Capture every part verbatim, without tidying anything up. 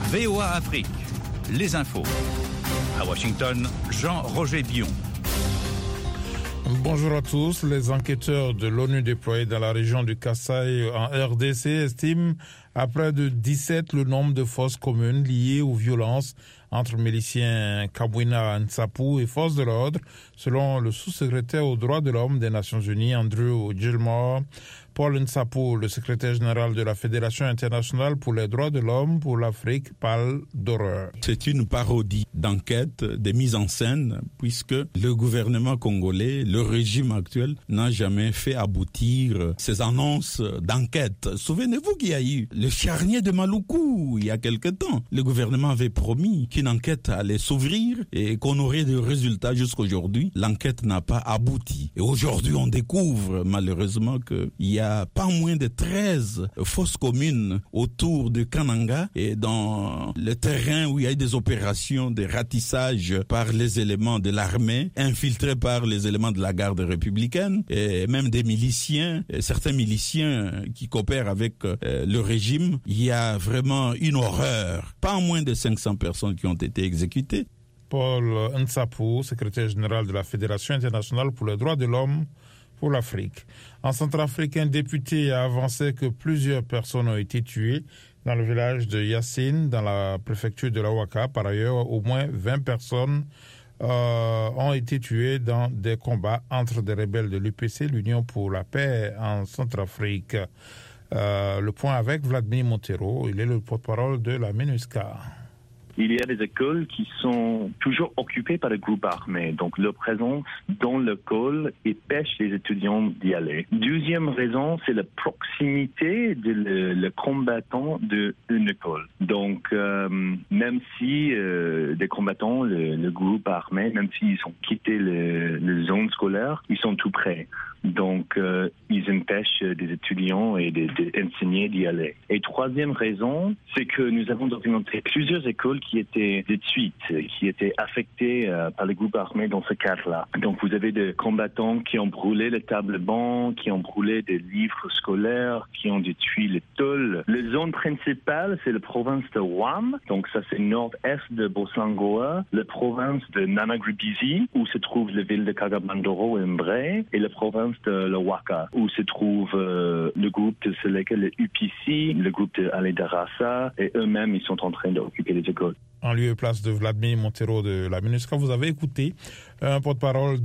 V O A Afrique, les infos. À Washington, Jean-Roger Billon. Bonjour à tous. Les enquêteurs de l'ONU déployés dans la région du Kasaï en R D C estiment à près de dix-sept le nombre de fosses communes liées aux violences entre miliciens Kabwina Nsapu et forces de l'ordre, selon le sous-secrétaire aux droits de l'homme des Nations Unies, Andrew Gilmore. Paul Nsapu, le secrétaire général de la Fédération internationale pour les droits de l'homme pour l'Afrique, parle d'horreur. C'est une parodie d'enquête, de mise en scène, puisque le gouvernement congolais, le régime actuel, n'a jamais fait aboutir ces annonces d'enquête. Souvenez-vous qu'il y a eu le charnier de Maluku il y a quelque temps. Le gouvernement avait promis qu'une enquête allait s'ouvrir et qu'on aurait des résultats jusqu'aujourd'hui. L'enquête n'a pas abouti. Et aujourd'hui, on découvre malheureusement qu'il y a pas moins de treize fosses communes autour de Kananga et dans le terrain où il y a eu des opérations de ratissage par les éléments de l'armée, infiltrés par les éléments de la garde républicaine et même des miliciens, certains miliciens qui coopèrent avec euh, le régime. Il y a vraiment une horreur. Pas moins de cinq cents personnes qui ont été exécutées. Paul Nsapu, secrétaire général de la Fédération internationale pour les droits de l'homme pour l'Afrique. En Centrafrique, un député a avancé que plusieurs personnes ont été tuées dans le village de Yassine, dans la préfecture de la Ouaka. Par ailleurs, au moins vingt personnes euh, ont été tuées dans des combats entre des rebelles de l'U P C, l'Union pour la paix en Centrafrique. Euh, le point avec Vladimir Montero, il est le porte-parole de la MINUSCA. Il y a des écoles qui sont toujours occupées par des groupes armés. Donc, leur présence dans l'école empêche les étudiants d'y aller. Deuxième raison, c'est la proximité de le, le combattant d'une école. Donc, euh, même si euh, des combattants, le, le groupe armé, même s'ils ont quitté le, le zone scolaire, ils sont tout près. Donc, euh, ils empêchent des étudiants et des, des enseignants d'y aller. Et troisième raison, c'est que nous avons documenté plusieurs écoles qui étaient détruites, qui étaient affectées euh, par les groupes armés dans ce cadre-là. Donc, vous avez des combattants qui ont brûlé les tables bancs, qui ont brûlé des livres scolaires, qui ont détruit les tôles. La zone principale, c'est la province de Wam. Donc, ça, c'est nord-est de Bosangoa, la province de Nanagribisi, où se trouve la ville de Kagabandoro et Mbré, et la province de la Ouaka, où se trouve euh, le groupe de Seleka, le U P C, le groupe de Aledarasa, et eux-mêmes, ils sont en train d'occuper les écoles. En lieu et place de Vladimir Montero de la MINUSCA, vous avez écouté un porte-parole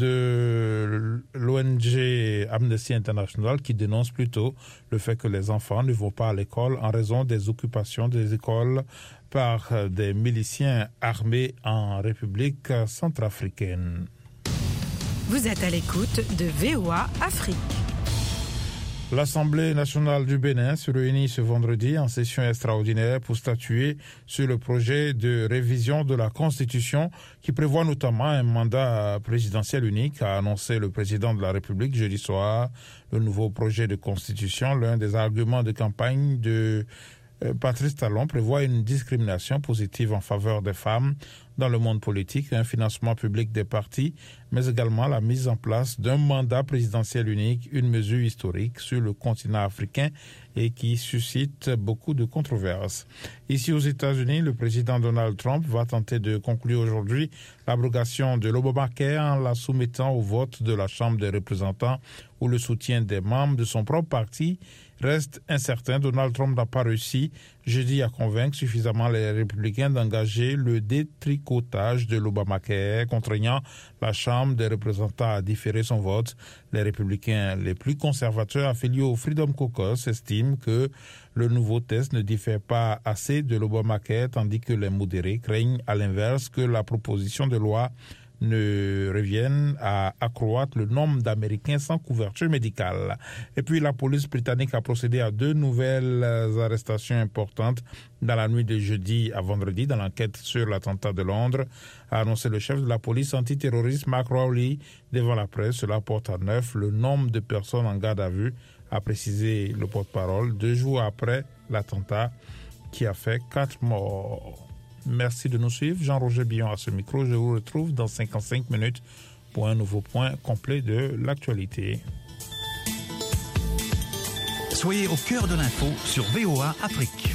de l'O N G Amnesty International qui dénonce plutôt le fait que les enfants ne vont pas à l'école en raison des occupations des écoles par des miliciens armés en République centrafricaine. Vous êtes à l'écoute de V O A Afrique. L'Assemblée nationale du Bénin se réunit ce vendredi en session extraordinaire pour statuer sur le projet de révision de la Constitution qui prévoit notamment un mandat présidentiel unique, a annoncé le président de la République jeudi soir. Le nouveau projet de Constitution, l'un des arguments de campagne de Patrice Talon, prévoit une discrimination positive en faveur des femmes dans le monde politique, un financement public des partis, mais également la mise en place d'un mandat présidentiel unique, une mesure historique sur le continent africain et qui suscite beaucoup de controverses. Ici aux États-Unis, le président Donald Trump va tenter de conclure aujourd'hui l'abrogation de l'Obamacare en la soumettant au vote de la Chambre des représentants où le soutien des membres de son propre parti reste incertain. Donald Trump n'a pas réussi jeudi à convaincre suffisamment les républicains d'engager le détricotage de l'Obamacare, contraignant la Chambre des représentants à différer son vote. Les républicains les plus conservateurs affiliés au Freedom Caucus estiment que le nouveau texte ne diffère pas assez de l'Obamacare, tandis que les modérés craignent à l'inverse que la proposition de loi ne reviennent à accroître le nombre d'Américains sans couverture médicale. Et puis la police britannique a procédé à deux nouvelles arrestations importantes dans la nuit de jeudi à vendredi dans l'enquête sur l'attentat de Londres, a annoncé le chef de la police antiterroriste Mark Rowley devant la presse. Cela porte à neuf le nombre de personnes en garde à vue, a précisé le porte-parole, deux jours après l'attentat qui a fait quatre morts. Merci de nous suivre. Jean-Roger Billon à ce micro. Je vous retrouve dans cinquante-cinq minutes pour un nouveau point complet de l'actualité. Soyez au cœur de l'info sur V O A Afrique.